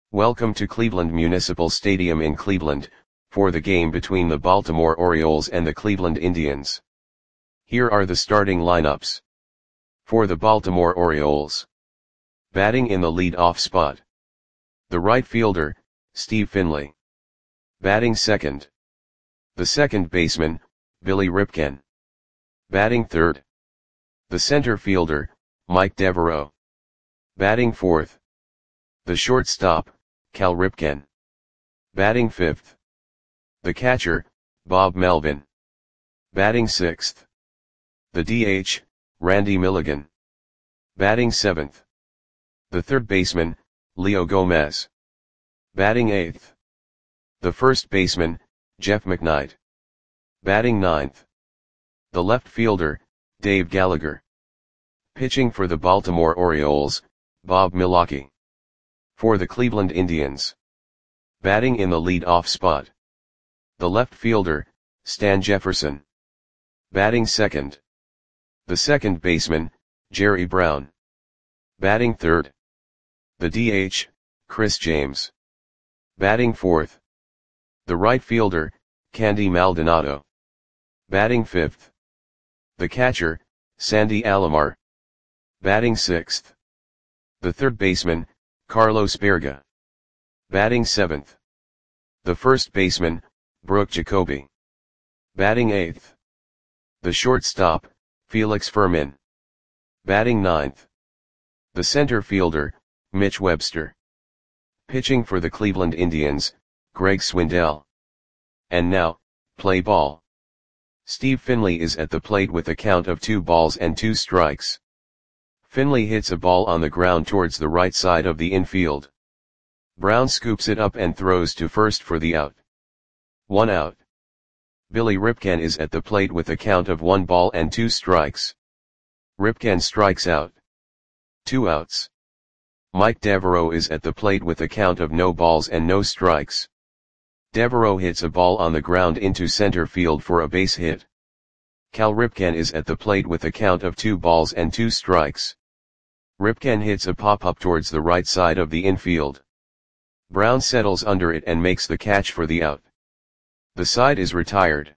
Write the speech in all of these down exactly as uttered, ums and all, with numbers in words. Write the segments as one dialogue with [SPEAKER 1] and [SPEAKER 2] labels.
[SPEAKER 1] Welcome to Cleveland Municipal Stadium in Cleveland, for the game between the Baltimore Orioles and the Cleveland Indians. Here are the starting lineups. For the Baltimore Orioles. Batting in the lead-off spot. The right fielder, Steve Finley. Batting second. The second baseman, Billy Ripken. Batting third. The center fielder, Mike Devereaux. Batting fourth. The shortstop, Cal Ripken. Batting fifth. The catcher, Bob Melvin. Batting sixth. The D H, Randy Milligan. Batting seventh. The third baseman, Leo Gomez. Batting eighth. The first baseman, Jeff McKnight. Batting ninth. The left fielder, Dave Gallagher. Pitching for the Baltimore Orioles, Bob Milwaukee. For the Cleveland Indians. Batting in the lead-off spot. The left fielder, Stan Jefferson. Batting second. The second baseman, Jerry Brown. Batting third. The D H, Chris James. Batting fourth. The right fielder, Candy Maldonado. Batting fifth. The catcher, Sandy Alomar. Batting sixth. The third baseman, Carlos Berga. Batting seventh. The first baseman, Brooke Jacoby. Batting eighth. The shortstop, Felix Fermin. Batting ninth. The center fielder, Mitch Webster. Pitching for the Cleveland Indians, Greg Swindell. And now, play ball. Steve Finley is at the plate with a count of two balls and two strikes. Finley hits a ball on the ground towards the right side of the infield. Brown scoops it up and throws to first for the out. One out. Billy Ripken is at the plate with a count of one ball and two strikes. Ripken strikes out. Two outs. Mike Devereaux is at the plate with a count of no balls and no strikes. Devereaux hits a ball on the ground into center field for a base hit. Cal Ripken is at the plate with a count of two balls and two strikes. Ripken hits a pop-up towards the right side of the infield. Brown settles under it and makes the catch for the out. The side is retired.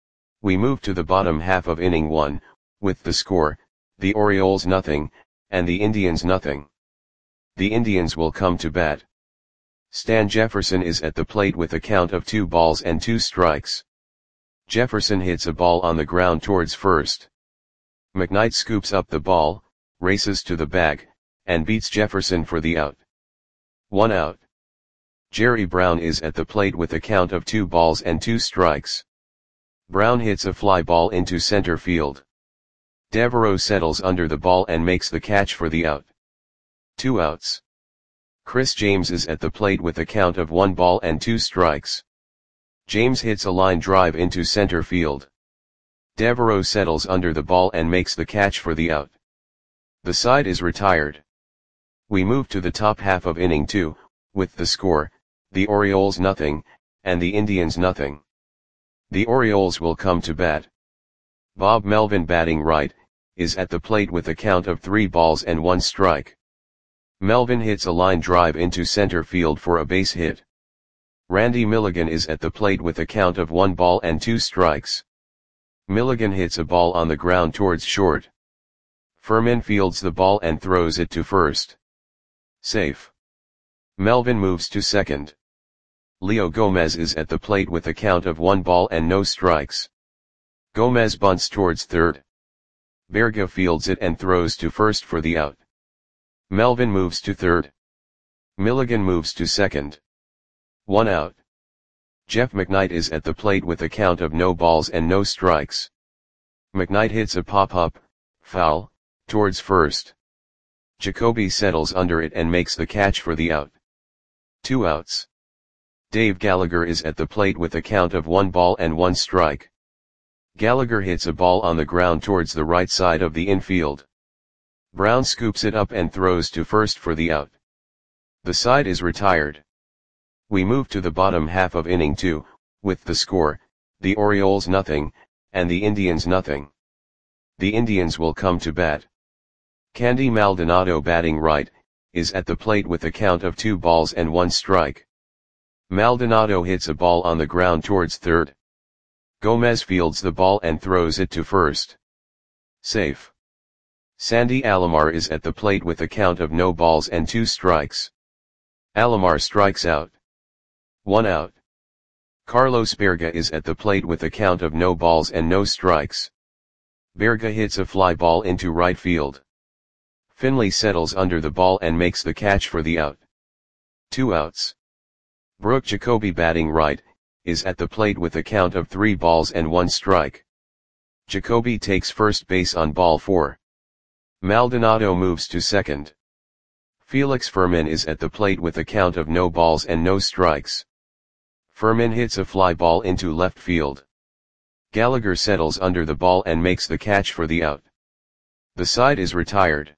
[SPEAKER 1] We move to the bottom half of inning one, with the score, the Orioles nothing, and the Indians nothing. The Indians will come to bat. Stan Jefferson is at the plate with a count of two balls and two strikes. Jefferson hits a ball on the ground towards first. McKnight scoops up the ball, races to the bag, and beats Jefferson for the out. One out. Jerry Brown is at the plate with a count of two balls and two strikes. Brown hits a fly ball into center field. Devereaux settles under the ball and makes the catch for the out. Two outs. Chris James is at the plate with a count of one ball and two strikes. James hits a line drive into center field. Devereaux settles under the ball and makes the catch for the out. The side is retired. We move to the top half of inning two, with the score, the Orioles nothing, and the Indians nothing. The Orioles will come to bat. Bob Melvin, batting right, is at the plate with a count of three balls and one strike. Melvin hits a line drive into center field for a base hit. Randy Milligan is at the plate with a count of one ball and two strikes. Milligan hits a ball on the ground towards short. Fermin fields the ball and throws it to first. Safe. Melvin moves to second. Leo Gomez is at the plate with a count of one ball and no strikes. Gomez bunts towards third. Berga fields it and throws to first for the out. Melvin moves to third. Milligan moves to second. One out. Jeff McKnight is at the plate with a count of no balls and no strikes. McKnight hits a pop-up, foul, towards first. Jacoby settles under it and makes the catch for the out. Two outs. Dave Gallagher is at the plate with a count of one ball and one strike. Gallagher hits a ball on the ground towards the right side of the infield. Brown scoops it up and throws to first for the out. The side is retired. We move to the bottom half of inning two, with the score, the Orioles nothing, and the Indians nothing. The Indians will come to bat. Candy Maldonado, batting right, is at the plate with a count of two balls and one strike. Maldonado hits a ball on the ground towards third. Gomez fields the ball and throws it to first. Safe. Sandy Alomar is at the plate with a count of no balls and two strikes. Alomar strikes out. One out. Carlos Berga is at the plate with a count of no balls and no strikes. Berga hits a fly ball into right field. Finley settles under the ball and makes the catch for the out. Two outs. Brooke Jacoby, batting right, is at the plate with a count of three balls and one strike. Jacoby takes first base on ball four. Maldonado moves to second. Felix Fermin is at the plate with a count of no balls and no strikes. Fermin hits a fly ball into left field. Gallagher settles under the ball and makes the catch for the out. The side is retired.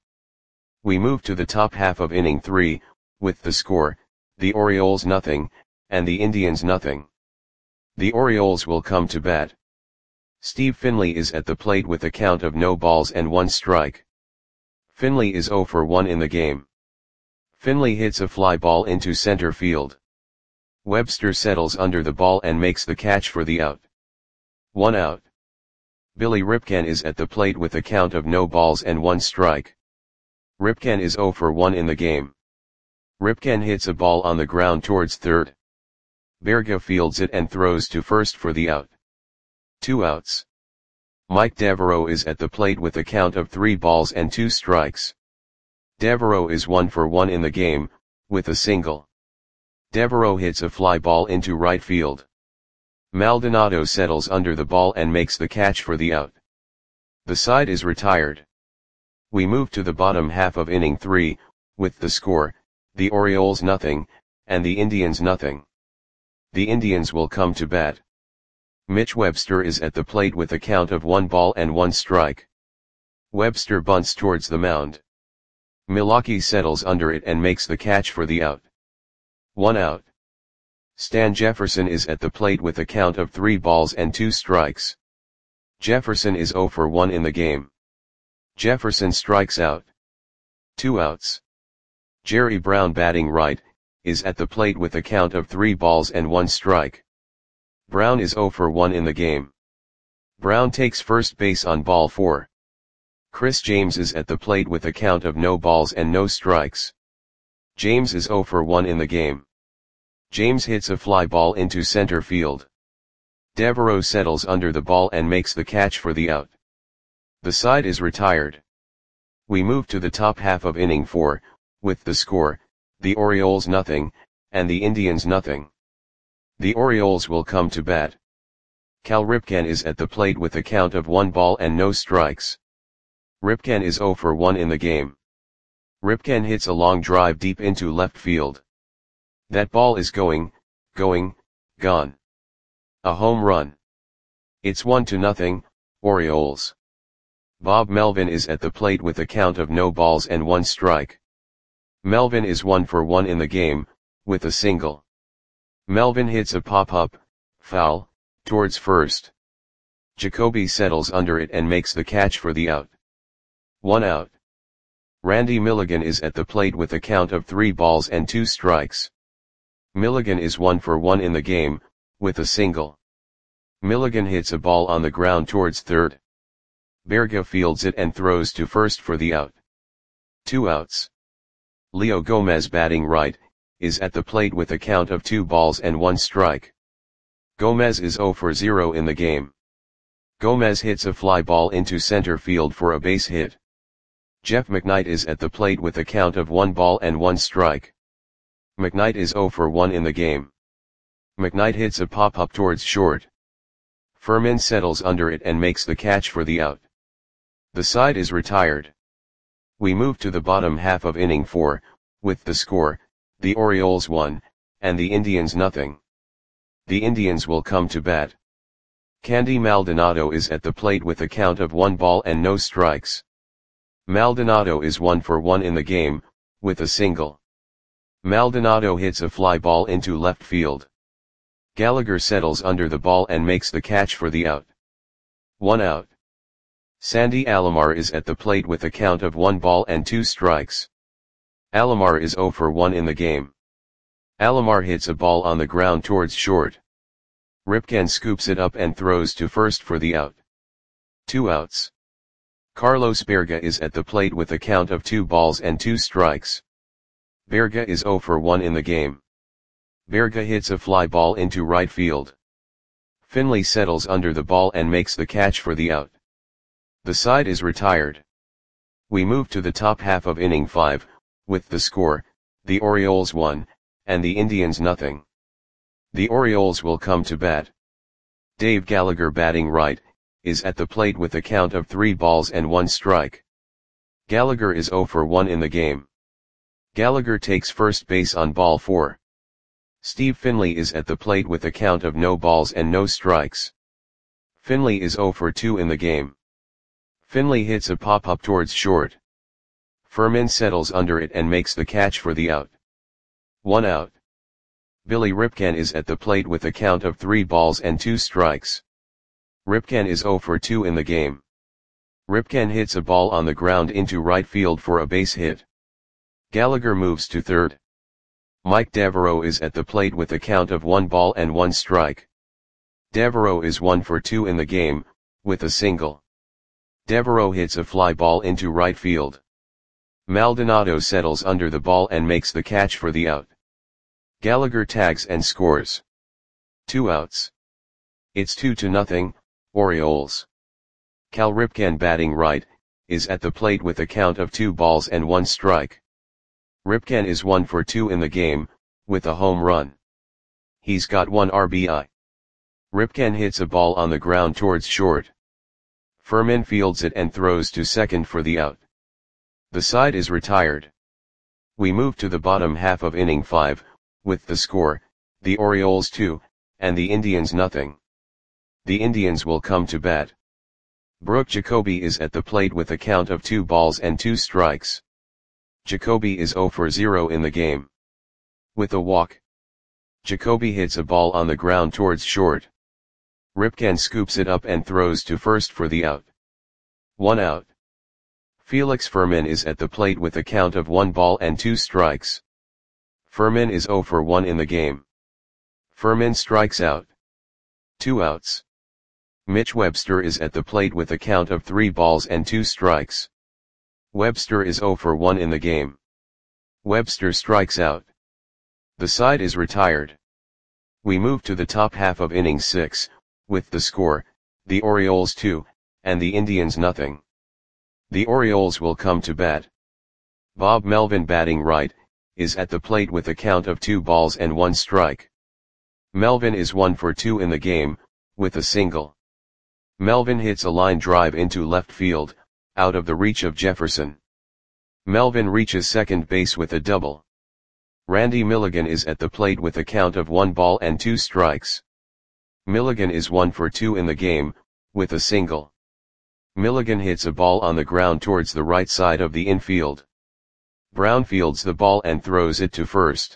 [SPEAKER 1] We move to the top half of inning three, with the score, the Orioles nothing, and the Indians nothing. The Orioles will come to bat. Steve Finley is at the plate with a count of no balls and one strike. Finley is oh for one in the game. Finley hits a fly ball into center field. Webster settles under the ball and makes the catch for the out. One out. Billy Ripken is at the plate with a count of no balls and one strike. Ripken is oh for one in the game. Ripken hits a ball on the ground towards third. Berga fields it and throws to first for the out. Two outs. Mike Devereaux is at the plate with a count of three balls and two strikes. Devereaux is one for one in the game, with a single. Devereaux hits a fly ball into right field. Maldonado settles under the ball and makes the catch for the out. The side is retired. We move to the bottom half of inning three, with the score, the Orioles nothing, and the Indians nothing. The Indians will come to bat. Mitch Webster is at the plate with a count of one ball and one strike. Webster bunts towards the mound. Milwaukee settles under it and makes the catch for the out. One out. Stan Jefferson is at the plate with a count of three balls and two strikes. Jefferson is oh for one in the game. Jefferson strikes out. Two outs. Jerry Brown, batting right, is at the plate with a count of three balls and one strike. Brown is oh for one in the game. Brown takes first base on ball four. Chris James is at the plate with a count of no balls and no strikes. James is oh for one in the game. James hits a fly ball into center field. Devereaux settles under the ball and makes the catch for the out. The side is retired. We move to the top half of inning four, with the score, the Orioles nothing, and the Indians nothing. The Orioles will come to bat. Cal Ripken is at the plate with a count of one ball and no strikes. Ripken is oh for one in the game. Ripken hits a long drive deep into left field. That ball is going, going, gone. A home run. It's one to nothing, Orioles. Bob Melvin is at the plate with a count of no balls and one strike. Melvin is one for one in the game, with a single. Melvin hits a pop-up, foul, towards first. Jacoby settles under it and makes the catch for the out. One out. Randy Milligan is at the plate with a count of three balls and two strikes. Milligan is one for one in the game, with a single. Milligan hits a ball on the ground towards third. Berga fields it and throws to first for the out. Two outs. Leo Gomez, batting right, is at the plate with a count of two balls and one strike. Gomez is oh for zero in the game. Gomez hits a fly ball into center field for a base hit. Jeff McKnight is at the plate with a count of one ball and one strike. McKnight is oh for one in the game. McKnight hits a pop-up towards short. Fermin settles under it and makes the catch for the out. The side is retired. We move to the bottom half of inning four, with the score, the Orioles one, and the Indians nothing. The Indians will come to bat. Candy Maldonado is at the plate with a count of one ball and no strikes. Maldonado is one for one in the game, with a single. Maldonado hits a fly ball into left field. Gallagher settles under the ball and makes the catch for the out. One out. Sandy Alomar is at the plate with a count of one ball and two strikes. Alomar is zero for one in the game. Alomar hits a ball on the ground towards short. Ripken scoops it up and throws to first for the out. Two outs. Carlos Berga is at the plate with a count of two balls and two strikes. Berga is zero for one in the game. Berga hits a fly ball into right field. Finley settles under the ball and makes the catch for the out. The side is retired. We move to the top half of inning five, with the score, the Orioles one, and the Indians nothing. The Orioles will come to bat. Dave Gallagher, batting right, is at the plate with a count of three balls and one strike. Gallagher is zero for one in the game. Gallagher takes first base on ball four. Steve Finley is at the plate with a count of no balls and no strikes. Finley is zero for two in the game. Finley hits a pop-up towards short. Furman settles under it and makes the catch for the out. One out. Billy Ripken is at the plate with a count of three balls and two strikes. Ripken is zero for two in the game. Ripken hits a ball on the ground into right field for a base hit. Gallagher moves to third. Mike Devereaux is at the plate with a count of one ball and one strike. Devereaux is one for two in the game, with a single. Devereaux hits a fly ball into right field. Maldonado settles under the ball and makes the catch for the out. Gallagher tags and scores. Two outs. It's two to nothing, Orioles. Cal Ripken, batting right, is at the plate with a count of two balls and one strike. Ripken is one for two in the game, with a home run. He's got one R B I. Ripken hits a ball on the ground towards short. Furman fields it and throws to second for the out. The side is retired. We move to the bottom half of inning five, with the score, the Orioles two, and the Indians nothing. The Indians will come to bat. Brooke Jacoby is at the plate with a count of two balls and two strikes. Jacoby is zero for zero in the game. With a walk. Jacoby hits a ball on the ground towards short. Ripken scoops it up and throws to first for the out. One out. Felix Furman is at the plate with a count of one ball and two strikes. Furman is zero for one in the game. Furman strikes out. Two outs. Mitch Webster is at the plate with a count of three balls and two strikes. Webster is zero for one in the game. Webster strikes out. The side is retired. We move to the top half of inning six, with the score, the Orioles two, and the Indians nothing. The Orioles will come to bat. Bob Melvin, batting right, is at the plate with a count of two balls and one strike. Melvin is one for two in the game, with a single. Melvin hits a line drive into left field, out of the reach of Jefferson. Melvin reaches second base with a double. Randy Milligan is at the plate with a count of one ball and two strikes. Milligan is one for two in the game, with a single. Milligan hits a ball on the ground towards the right side of the infield. Brown fields the ball and throws it to first.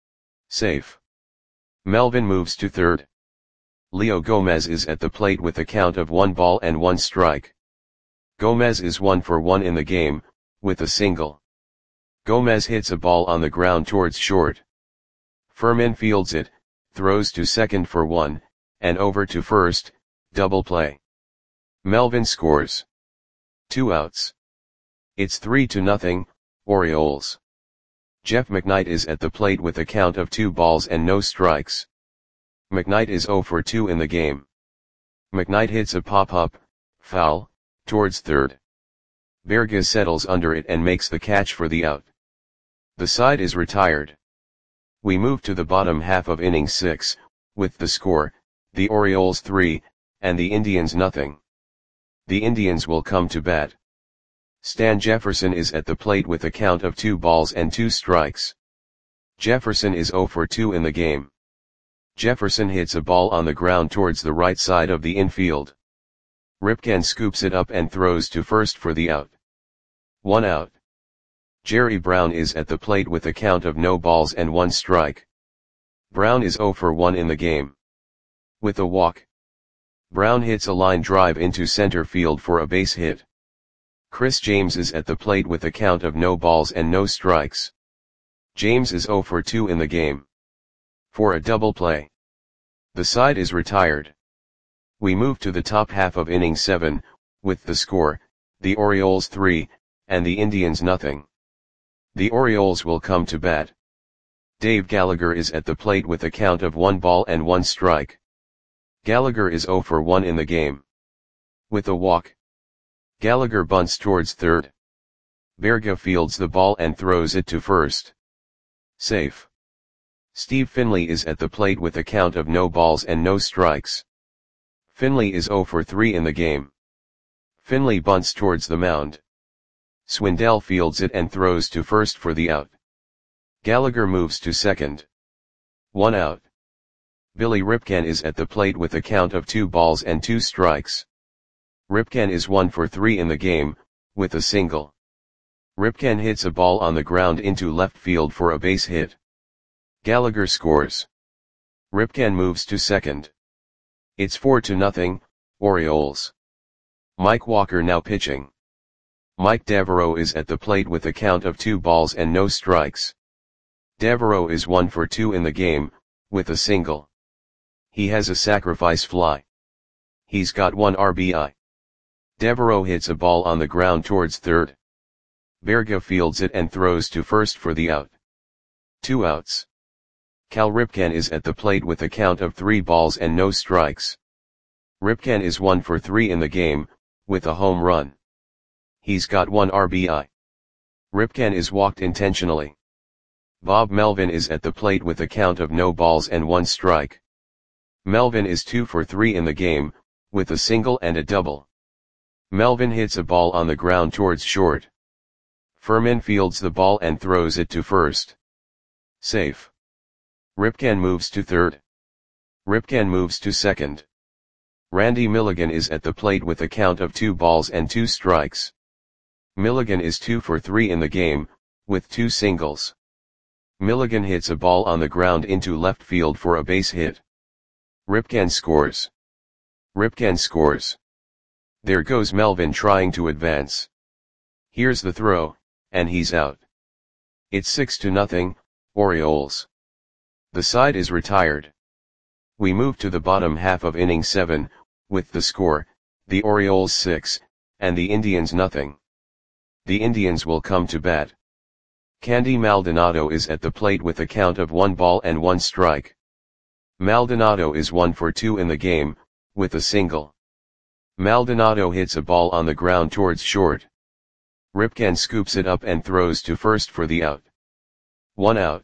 [SPEAKER 1] Safe. Melvin moves to third. Leo Gomez is at the plate with a count of one ball and one strike. Gomez is one for one in the game, with a single. Gomez hits a ball on the ground towards short. Furman fields it, throws to second for one, and over to first, double play. Melvin scores. Two outs. It's three to nothing, Orioles. Jeff McKnight is at the plate with a count of two balls and no strikes. McKnight is zero for two in the game. McKnight hits a pop-up, foul, towards third. Berga settles under it and makes the catch for the out. The side is retired. We move to the bottom half of inning six, with the score, the Orioles three, and the Indians nothing. The Indians will come to bat. Stan Jefferson is at the plate with a count of two balls and two strikes. Jefferson is zero for two in the game. Jefferson hits a ball on the ground towards the right side of the infield. Ripken scoops it up and throws to first for the out. One out. Jerry Brown is at the plate with a count of no balls and one strike. Brown is zero for one in the game. With a walk. Brown hits a line drive into center field for a base hit. Chris James is at the plate with a count of no balls and no strikes. James is zero for two in the game. For a double play. The side is retired. We move to the top half of inning seven, with the score, the Orioles three, and the Indians nothing. The Orioles will come to bat. Dave Gallagher is at the plate with a count of one ball and one strike. Gallagher is zero for one in the game. With a walk. Gallagher bunts towards third. Berga fields the ball and throws it to first. Safe. Steve Finley is at the plate with a count of no balls and no strikes. Finley is zero for three in the game. Finley bunts towards the mound. Swindell fields it and throws to first for the out. Gallagher moves to second. One out. Billy Ripken is at the plate with a count of two balls and two strikes. Ripken is one for three in the game, with a single. Ripken hits a ball on the ground into left field for a base hit. Gallagher scores. Ripken moves to second. It's four to nothing, Orioles. Mike Walker now pitching. Mike Devereaux is at the plate with a count of two balls and no strikes. Devereaux is one for two in the game, with a single. He has a sacrifice fly. He's got one R B I. Devereaux hits a ball on the ground towards third. Berga fields it and throws to first for the out. Two outs. Cal Ripken is at the plate with a count of three balls and no strikes. Ripken is one for three in the game, with a home run. He's got one R B I. Ripken is walked intentionally. Bob Melvin is at the plate with a count of no balls and one strike. Melvin is two for three in the game, with a single and a double. Melvin hits a ball on the ground towards short. Furman fields the ball and throws it to first. Safe. Ripken moves to third. Ripken moves to second. Randy Milligan is at the plate with a count of two balls and two strikes. Milligan is two for three in the game, with two singles. Milligan hits a ball on the ground into left field for a base hit. Ripken scores. Ripken scores. There goes Melvin trying to advance. Here's the throw, and he's out. It's six to nothing, Orioles. The side is retired. We move to the bottom half of inning seven, with the score, the Orioles six, and the Indians nothing. The Indians will come to bat. Candy Maldonado is at the plate with a count of one ball and one strike. Maldonado is one for two in the game, with a single. Maldonado hits a ball on the ground towards short. Ripken scoops it up and throws to first for the out. One out.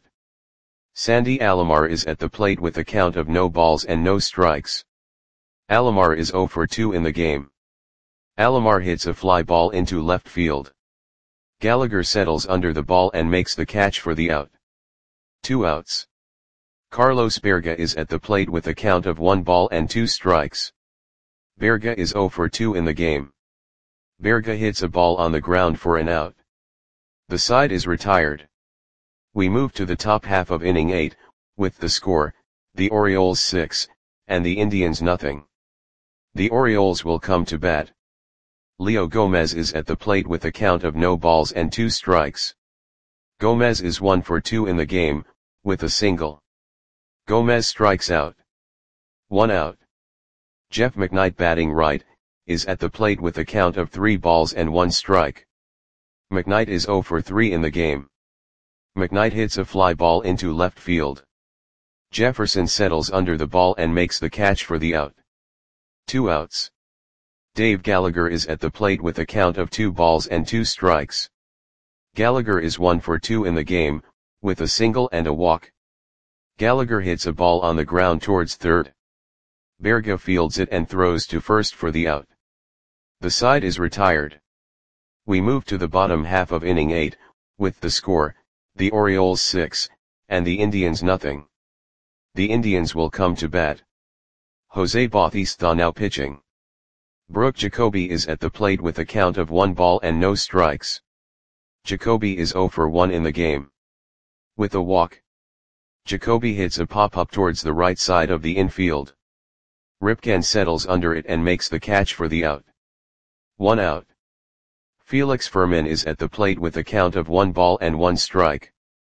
[SPEAKER 1] Sandy Alomar is at the plate with a count of no balls and no strikes. Alomar is zero for two in the game. Alomar hits a fly ball into left field. Gallagher settles under the ball and makes the catch for the out. Two outs. Carlos Berga is at the plate with a count of one ball and two strikes. Berga is zero for two in the game. Berga hits a ball on the ground for an out. The side is retired. We move to the top half of inning eight, with the score, the Orioles six, and the Indians nothing. The Orioles will come to bat. Leo Gomez is at the plate with a count of no balls and two strikes. Gomez is one for two in the game, with a single. Gomez strikes out. One out. Jeff McKnight batting right, is at the plate with a count of three balls and one strike. McKnight is zero for three in the game. McKnight hits a fly ball into left field. Jefferson settles under the ball and makes the catch for the out. Two outs. Dave Gallagher is at the plate with a count of two balls and two strikes. Gallagher is one for two in the game, with a single and a walk. Gallagher hits a ball on the ground towards third. Berga fields it and throws to first for the out. The side is retired. We move to the bottom half of inning eight, with the score, the Orioles six, and the Indians nothing. The Indians will come to bat. Jose Bautista now pitching. Brooke Jacoby is at the plate with a count of one ball and no strikes. Jacoby is zero for one in the game. With a walk. Jacoby hits a pop-up towards the right side of the infield. Ripken settles under it and makes the catch for the out. One out. Felix Furman is at the plate with a count of one ball and one strike.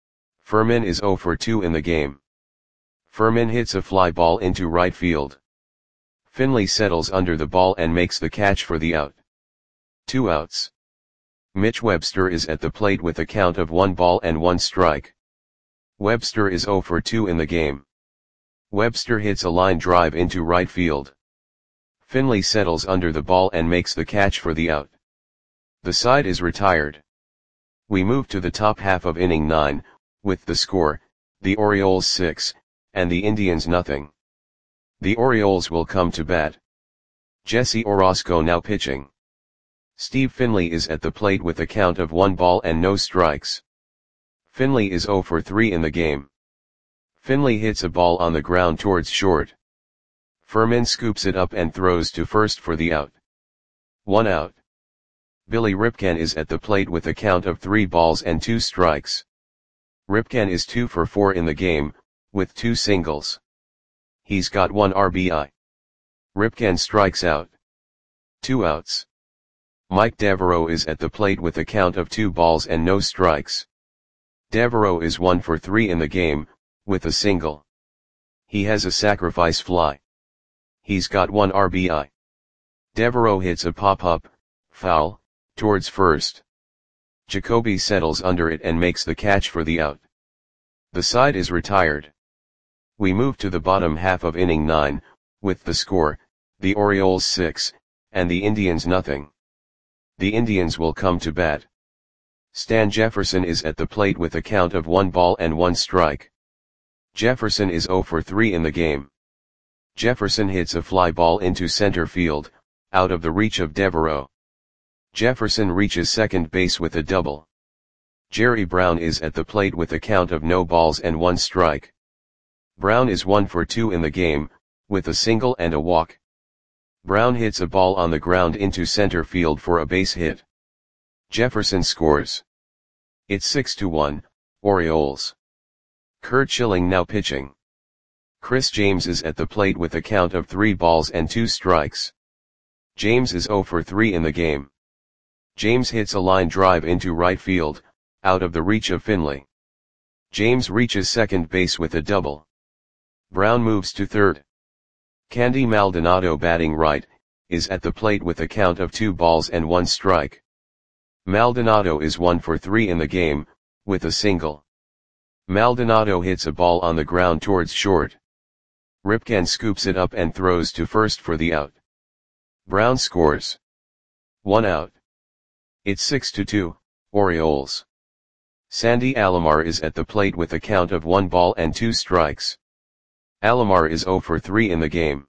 [SPEAKER 1] Furman is zero for two in the game. Furman hits a fly ball into right field. Finley settles under the ball and makes the catch for the out. Two outs. Mitch Webster is at the plate with a count of one ball and one strike. Webster is zero for two in the game. Webster hits a line drive into right field. Finley settles under the ball and makes the catch for the out. The side is retired. We move to the top half of inning nine, with the score, the Orioles six, and the Indians nothing. The Orioles will come to bat. Jesse Orosco now pitching. Steve Finley is at the plate with a count of one ball and no strikes. Finley is zero for three in the game. Finley hits a ball on the ground towards short. Furman scoops it up and throws to first for the out. One out. Billy Ripken is at the plate with a count of three balls and two strikes. Ripken is two for four in the game, with two singles. He's got one R B I. Ripken strikes out. Two outs. Mike Devereaux is at the plate with a count of two balls and no strikes. Devereaux is one for three in the game, with a single. He has a sacrifice fly. He's got one R B I. Devereaux hits a pop-up, foul, towards first. Jacoby settles under it and makes the catch for the out. The side is retired. We move to the bottom half of inning nine, with the score, the Orioles six, and the Indians nothing. The Indians will come to bat. Stan Jefferson is at the plate with a count of one ball and one strike. Jefferson is zero for three in the game. Jefferson hits a fly ball into center field, out of the reach of Devereaux. Jefferson reaches second base with a double. Jerry Brown is at the plate with a count of no balls and one strike. Brown is one for two in the game, with a single and a walk. Brown hits a ball on the ground into center field for a base hit. Jefferson scores. It's six to one, Orioles. Curt Schilling now pitching. Chris James is at the plate with a count of three balls and two strikes. James is zero for three in the game. James hits a line drive into right field, out of the reach of Finley. James reaches second base with a double. Brown moves to third. Candy Maldonado, batting right, is at the plate with a count of two balls and one strike. Maldonado is one for three in the game, with a single. Maldonado hits a ball on the ground towards short. Ripken scoops it up and throws to first for the out. Brown scores. One out. It's six to two, Orioles. Sandy Alomar is at the plate with a count of one ball and two strikes. Alomar is zero for three in the game.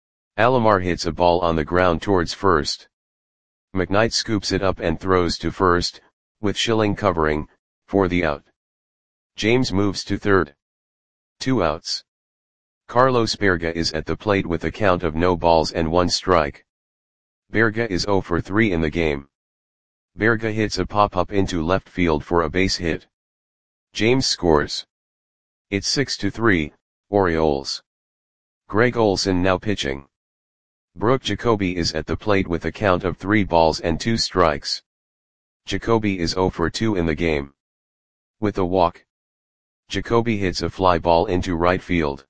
[SPEAKER 1] Alomar hits a ball on the ground towards first. McKnight scoops it up and throws to first, with Schilling covering, for the out. James moves to third. Two outs. Carlos Berga is at the plate with a count of no balls and one strike. Berga is zero for three in the game. Berga hits a pop-up into left field for a base hit. James scores. It's six to three, Orioles. Greg Olson now pitching. Brooke Jacoby is at the plate with a count of three balls and two strikes. Jacoby is zero for two in the game. With a walk. Jacoby hits a fly ball into right field.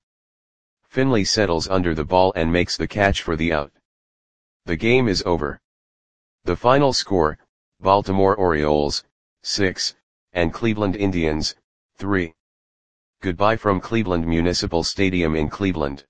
[SPEAKER 1] Finley settles under the ball and makes the catch for the out. The game is over. The final score, Baltimore Orioles, six, and Cleveland Indians, three. Goodbye from Cleveland Municipal Stadium in Cleveland.